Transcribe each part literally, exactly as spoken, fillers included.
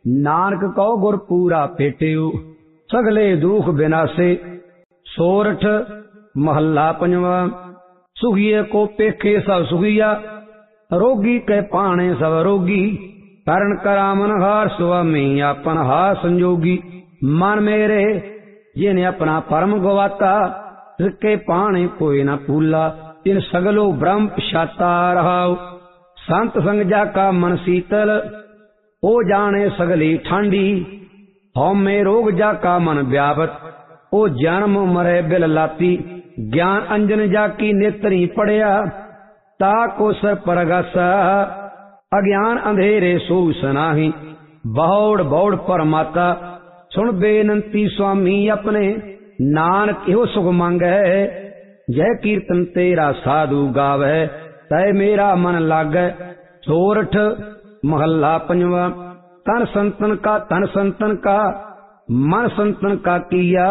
नानक कहो गुर पूरा फेटियो सगले दुख विनाशे। सोरठ महला पंजवा। सुखिए को पेखे सब सुखिया रोगी के पाणे सब रोगी। करण करामन हार स्वामी अपन हार संजोगी। मन मेरे जिन्हें अपना परम गवाता के पाणे कोई न भूला। इन सगलो ब्रह्म पिछाता रहाओ। संत संग जाका मन शीतल ओ जाने सगली ठांडी। हौमे रोग जाका मन व्यापत ओ जन्म मरे बिल लाती। ज्ञान अंजन जाकी नेत्री पड़िया ताको सर परगासा। अज्ञान अंधेरे सो सनाही बौड़ बौड़ परमाता। सुन बेनंती स्वामी अपने नानक यो सुख मांगे। जय कीर्तन तेरा साधु गावे तय मेरा मन लागे। सोरठ महला पंजवा। तन संतन का तन संतन का मन संतन का किया।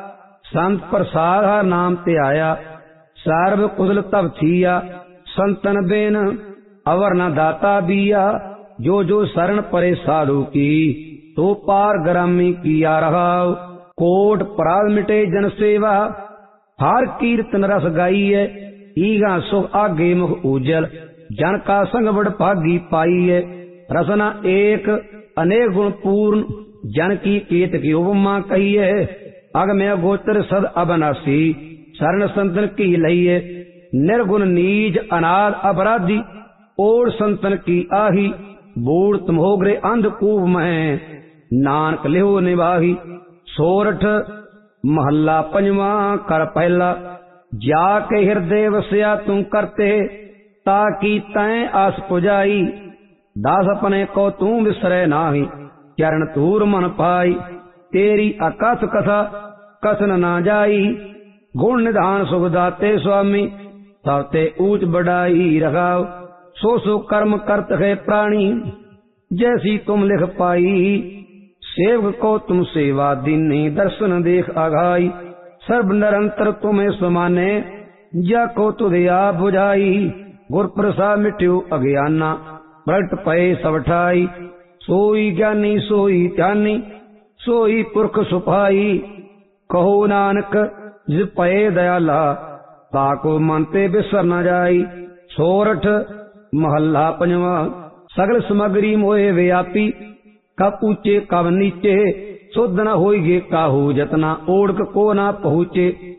संत प्रसाद नाम ते आया सर्व कुशल तब थिया। संतन बेन अवर न दाता बिया। जो जो शरण परे साधु की तो पार ग्रामी किया रहा। कोट पराध मिटे जन सेवा हर कीर्तन रस गाइए। ईगा सुख आगे मुख उजल जन का संग बड़ भागी पाइए। रसना एक अनेक गुण पूर्ण जन की केत की उपमा कहिए। अग में गोचर सद अबनासी शरण संतन की लइए। निर्गुण नीज अनाद अपराधी और संतन की आही। बूढ़ तुम हो गए अंधकूप में नानक लिहो निवाही। सोरठ महला पंजवा। कर पहला। जाके हृदय वसया तुम करते ताकि तय आस पुजाई। दास अपने को तू विसरे नाही चरण तूर मन पाई। तेरी अकथ कथा कसन ना जाई। गुण निधान सुख दाते स्वामी सबते ऊंच बढ़ाई रखाओ। सो सो कर्म करत है प्राणी जैसी तुम लिख पाई। सेवक को तुम सेवा दीनी दर्शन देख आघाई। सर्व निरंतर तुम्हें समाने जाको तुझे आप बुझाई। गुर प्रसाद मिट्यो अज्ञाना प्रगट पए सब ठाई। सोई ज्ञानी सोई ध्यानी सोई पुरख सुपाई। कहो नानक जिस पए दयाला ताको मनते बिसर न जाई। सोरठ महला पंजवा। सगल समग्री मोए व्यापी कब ऊंचे कब नीचे। सुध न होइगे काहू जतना ओढ़ को ना पहुँचे।